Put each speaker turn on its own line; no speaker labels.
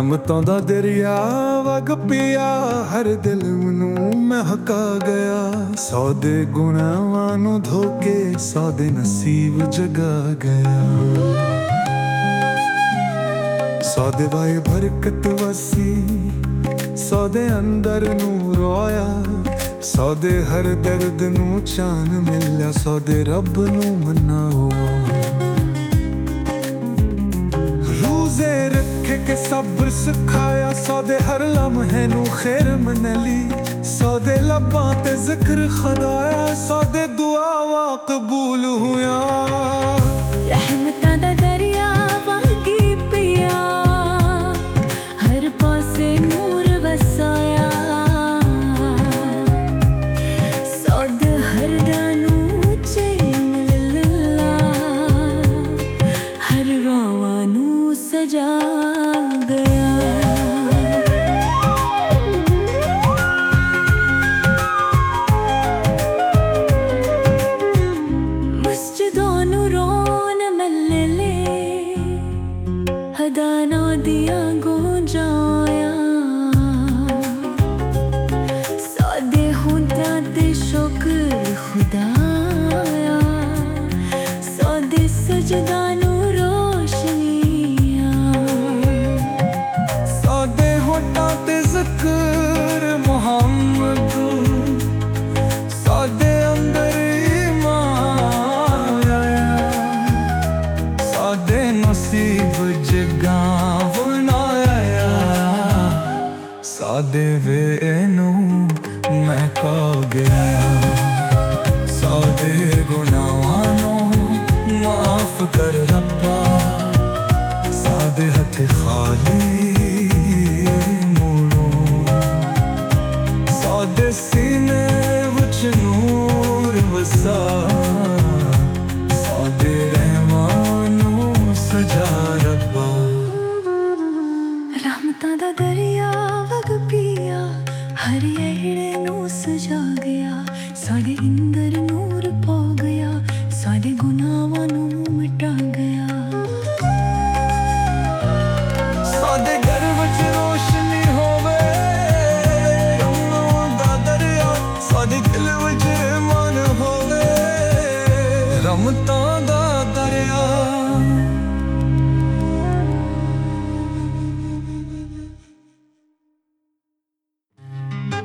ਰਹਿਮਤਾਂ ਦਾ ਦਰਿਆ ਵਗ ਪਿਆ, ਹਰ ਦਿਲ ਨੂੰ ਮਹਿਕਾ ਗਿਆ। ਸੌ ਦੇ ਗੁਨਾਹਾਂ ਨੂੰ ਧੋ ਕੇ ਸੌ ਦੇ ਨਸੀਬ ਜਗਾ ਗਿਆ। ਸੌ ਦੇ ਵਾਏ ਬਰਕਤ ਵਸੀ, ਸੌ ਦੇ ਅੰਦਰ ਨੂਰ ਆਇਆ। ਸੌ ਦੇ ਹਰ ਦਰਦ ਨੂੰ ਚਾਨ ਮਿਲਿਆ, ਸੌ ਦੇ ਰੱਬ ਨੂੰ ਮਨਾਓ। ਰੋਜ਼ੇ ਰੱਖੇ ਕੇ ਸਬਰ ਸਿਖਾਇਆ, ਸੌ ਦੇ ਹਰ ਲਮਹੇ ਨੂੰ ਖੈਰ ਮਨਲੀ। ਸੌ ਦੇ ਲੱਬਾਂ ਤੇ ਜ਼ਿਕਰ ਖੁਦਾਇਆ, ਸੌ ਦੇ ਦੁਆਵਾਂ ਕਬੂਲ ਹੋਇਆ।
ਰਹਿਮਤਾਂ ਦਾ ਦਰਿਆ ਵਗੀ ਪਿਆ, ਹਰ ਪਾਸੇ ਨੂਰ ਵਸਾਇਆ। ਸੌ ਦੇ ਹਰਦਾਂ ਨੂੰ ਚੈਨ ਮਿਲਿਆ, ਹਰ ਰਾਵਾਂ ਨੂੰ ਸਜਾ ਗਿਆ। ਹਦਾਨਾ ਦੀਆਂ ਗੂੰਜਾਂ, ਸਾਡੇ ਹੁੰਦਾਂ ਤੇ ਸ਼ੁਕਰ ਖੁਦਾਇਆ। ਸਾਡੇ ਸਜਦਾ ਨੂੰ ਰੋਸ਼ਨੀਆਂ,
ਸਾਡੇ ਹੋਠਾਂ ਤੇ ਜ਼ਿਕਰ ਮੁਹੰਮਦ। ਸਾਡੇ ਅੰਦਰ ਈਮਾਨ ਆਇਆ, ਸਾਡੇ ਨਸੀਬ ਜਗਾਵਣ ਆਇਆ। ਸਾਡੇ ਵੇਲੇ ਨੂੰ ਮਹਿਕਾ ਗਿਆ। ਸਾਡੇ ਗੁਨਾਹਾਂ ਨੂੰ ਮਾਫ ਕਰ ਰੱਬਾ, ਸਾਡੇ ਹੱਥ ਖਾਲੀ ਮੋੜੋ। ਸਾਡੇ ਸੀਨੇ ਵਿੱਚ ਨੂਰ ਵਸਾ, ਸਾਡੇ ਰਹਿਮਾਂ ਨੂੰ ਸਜਾ ਰੱਬਾ।
ਰਹਿਮਤਾਂ ਦਾ ਦਰਿਆ ਵਗ ਪਿਆ, ਹਰ ਏੜੇ ਨੂੰ ਸਜਾ ਗਿਆ। ਸਾਡੇ ਅੰਦਰ ਨੂੰ